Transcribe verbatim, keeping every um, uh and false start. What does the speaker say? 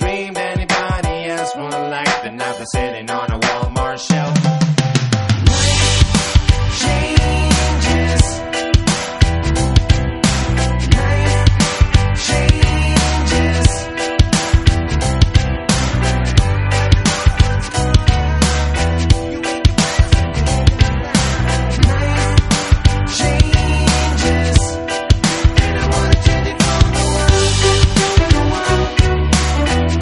dreamed anybody else would like, but now they're sitting on a Walmart shelf. Life changes.